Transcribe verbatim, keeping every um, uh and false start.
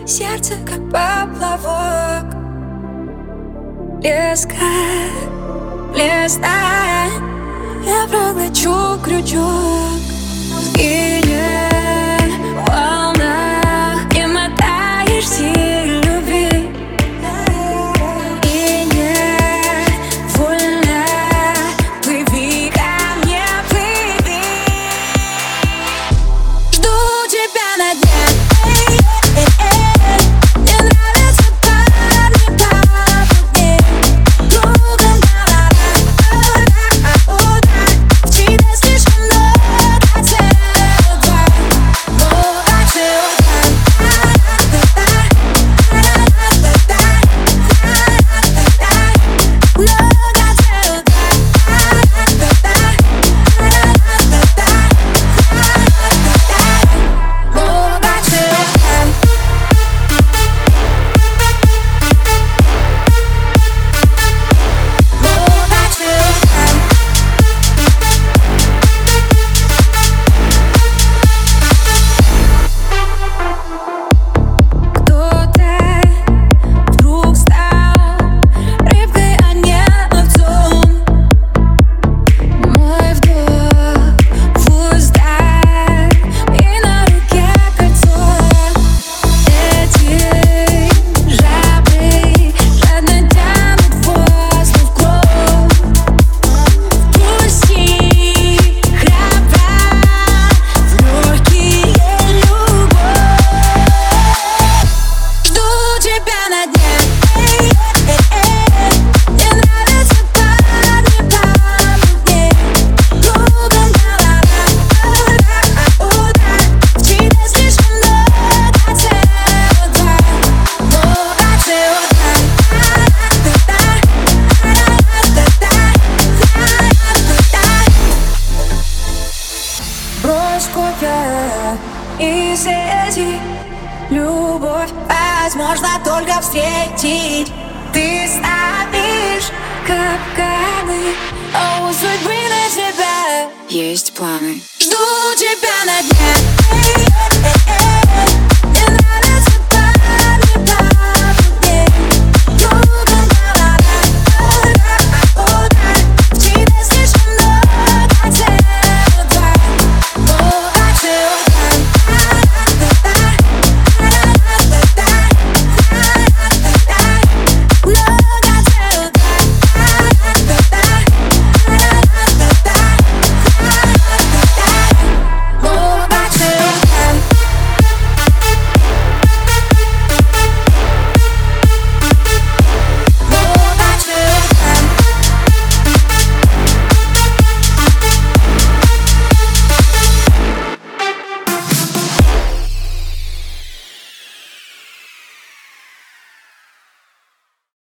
сердце как поплавок. Леска, лесная, я проглочу крючок. Скинет волна, не мотаешь сил любви. И невольно плыви ко мне, плыви. Жду тебя на дне. Мне нравятся парни поплотнее. Кругом голова, в тебе слишком много ЦО2. Много ЦО2. Брось копья и сети. Любовь возможно только встретить. Ты ставишь капканы, а у судьбы на тебя есть планы. Жду тебя на дне.